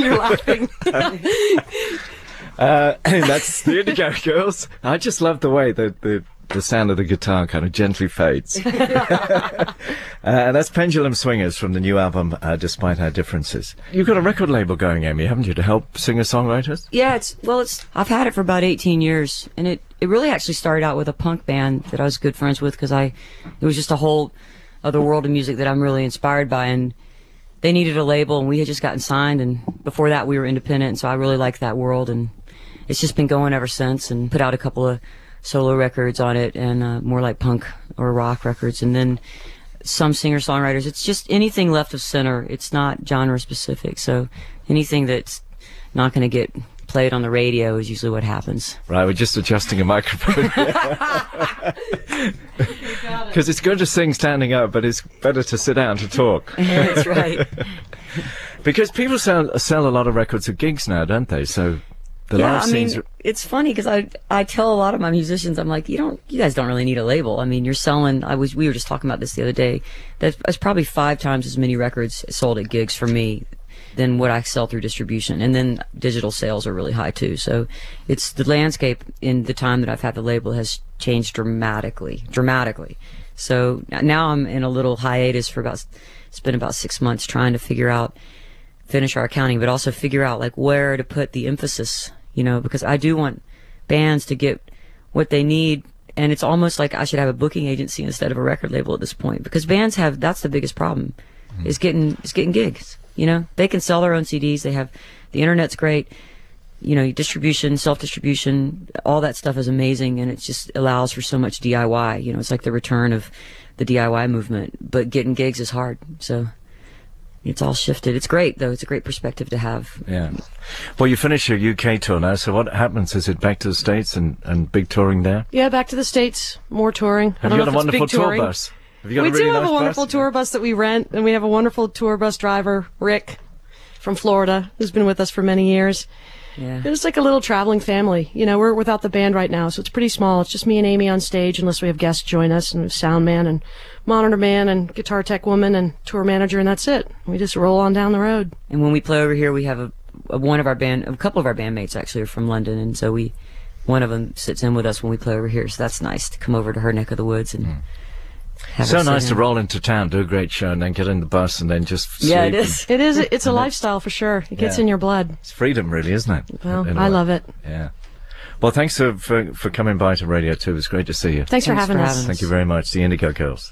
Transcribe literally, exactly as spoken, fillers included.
You're laughing. uh, that's the Indigo Girls. I just love the way that the the sound of the guitar kind of gently fades. uh, and that's Pendulum Swingers from the new album, uh, Despite Our Differences. You've got a record label going, Amy, haven't you, to help singer-songwriters? Yeah, it's, well, it's, I've had it for about eighteen years, and it, it really actually started out with a punk band that I was good friends with, because I, it was just a whole other world of music that I'm really inspired by, and they needed a label, and we had just gotten signed, and before that we were independent, and so I really liked that world, and it's just been going ever since, and put out a couple of solo records on it, and uh, more like punk or rock records, and then some singer-songwriters. It's just anything left of center. It's not genre specific, so anything that's not going to get played on the radio is usually what happens. Right, we're just adjusting a microphone. Because it's good to sing standing up, but it's better to sit down to talk. That's right. Because people sell, sell a lot of records at gigs now, don't they? So the yeah, live I scenes mean, are... it's funny because I I tell a lot of my musicians, I'm like, you don't, you guys don't really need a label. I mean, you're selling. I was we were just talking about this the other day. That's, that's probably five times as many records sold at gigs for me than what I sell through distribution, and then digital sales are really high too. So it's the landscape in the time that I've had the label has changed dramatically, dramatically. So now I'm in a little hiatus for about it's been about six months trying to figure out. Finish our accounting, but also figure out like where to put the emphasis, you know, because I do want bands to get what they need, and it's almost like I should have a booking agency instead of a record label at this point, because bands have, that's the biggest problem, mm-hmm. is getting is getting gigs. You know, they can sell their own C Ds, they have, the internet's great, you know, distribution, self-distribution, all that stuff is amazing, and it just allows for so much D I Y. You know, it's like the return of the D I Y movement, but getting gigs is hard, so it's all shifted. It's great, though. It's a great perspective to have. Yeah. Well, you finish your U K tour now, so what happens? Is it back to the States and, and big touring there? Yeah, back to the States. More touring. Have I you don't got know a if it's wonderful big tour touring. bus? Have you got we a really do have nice a wonderful bus? tour bus that we rent, and we have a wonderful tour bus driver, Rick, from Florida, who's been with us for many years. Yeah. It's like a little traveling family. You know, we're without the band right now, so it's pretty small. It's just me and Amy on stage, unless we have guests join us, and sound man and monitor man and guitar tech woman and tour manager, and that's it. We just roll on down the road. And when we play over here, we have a, a one of our band, a couple of our bandmates actually are from London, and so we, one of them sits in with us when we play over here. So that's nice to come over to her neck of the woods and. Mm. So nice to roll into town, do a great show, and then get in the bus and then just sleep. Yeah, it is. It is. It's a lifestyle for sure. It gets yeah. in your blood. It's freedom, really, isn't it? Well, I love it. Yeah. Well, thanks for, for, for coming by to Radio two. It was great to see you. Thanks, thanks for having for us. having us. Thank you very much. The Indigo Girls.